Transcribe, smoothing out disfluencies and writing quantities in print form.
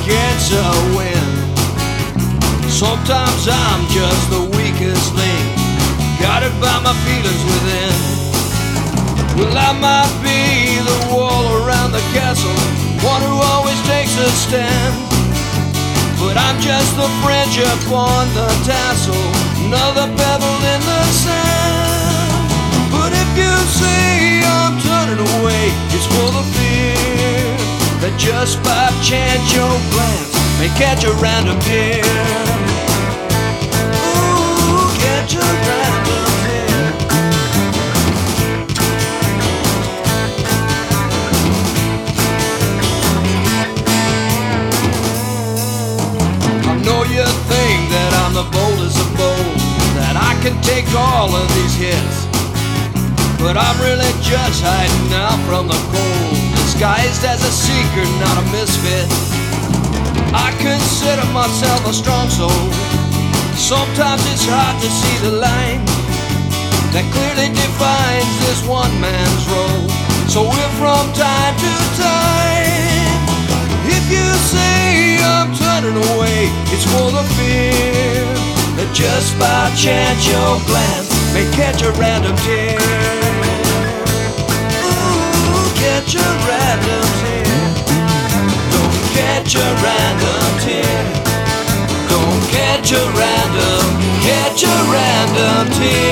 against the wind. Sometimes I'm just the weakest link, guided by my feelings within. Well, I might be the wall around the castle, one who always takes a stand, but I'm just the friendship on the tassel, another pebble in the sand. But if you see I'm turning away, it's for the fear that just by chance your glance may catch a random tear. Ooh, catch a random tear. I know you think that I'm the boldest of bold, that I can take all of these hits, but I'm really just hiding out from the cold, disguised as a seeker, not a misfit. I consider myself a strong soul. Sometimes it's hard to see the line that clearly defines this one man's role. So if from time to time, if you say I'm turning away, it's for the fear that just by chance your glance may catch a random tear. Ooh, catch a random tear. Don't catch a random tear. Don't catch a random tear.